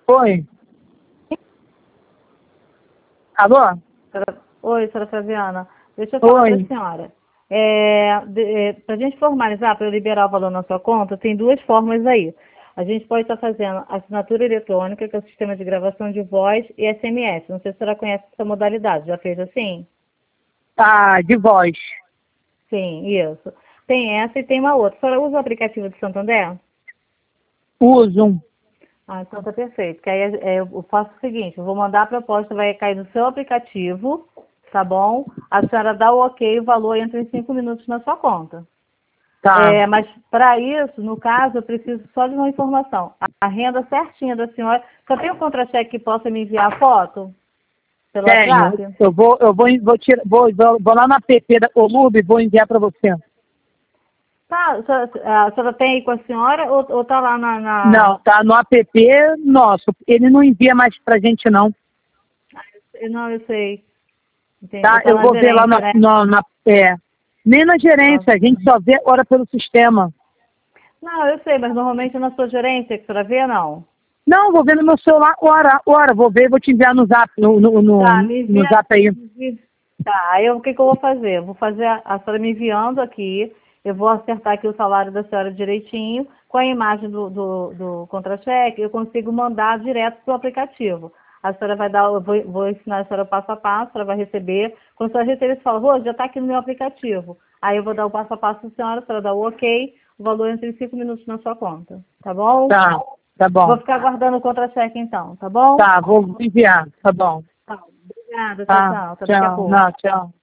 Oi. Alô? Oi, senhora Flaviana. Deixa eu falar para a Oi. senhora. Para a gente formalizar, para eu liberar o valor na sua conta, tem duas formas aí. A gente pode estar fazendo assinatura eletrônica, que é o sistema de gravação de voz, e SMS. Não sei se a senhora conhece essa modalidade. Já fez assim? Tá, de voz. Sim, isso. Tem essa e tem uma outra. A senhora usa o aplicativo de Santander? Uso. Ah, então tá perfeito. Que aí eu faço o seguinte, eu vou mandar a proposta, vai cair no seu aplicativo, tá bom? A senhora dá o ok, o valor entra em 5 minutos na sua conta. Tá. Mas para isso, no caso, eu preciso só de uma informação. A renda certinha da senhora, só tem um contra-cheque que possa me enviar a foto pelo Tenho. WhatsApp? Vou lá na app da Colube e vou enviar para você. Tá, a senhora tem aí com a senhora ou tá lá Não, tá no app nosso. Ele não envia mais pra gente, não. Não, eu sei. Entendi. Tá? Tá Eu na vou ver lá gerência, né? nem na Ah, gerência, a gente só vê agora pelo sistema. não, eu sei, mas normalmente na sua gerência que a senhora vê, não. Não, vou ver no meu celular, vou ver e vou te enviar no zap, Tá, me no envia. zap aí. Tá, aí o que que eu vou fazer? Eu vou fazer a senhora me enviando aqui, eu vou acertar aqui o salário da senhora direitinho, com a imagem do contra-cheque, eu consigo mandar direto pro aplicativo. A senhora vai dar, vou ensinar a senhora passo a passo, a senhora vai receber. Quando a senhora receber, você fala, Rô, já está aqui no meu aplicativo. Aí eu vou dar o passo a passo para a senhora dá o ok, o valor entra em 5 minutos na sua conta. Tá bom? Tá, tá Vou bom. ficar aguardando o contra-cheque então, tá bom? Tá, vou enviar, tá bom. Tá, obrigada, tchau, Tá, tchau. Até daqui a tchau, pouco. não, tchau.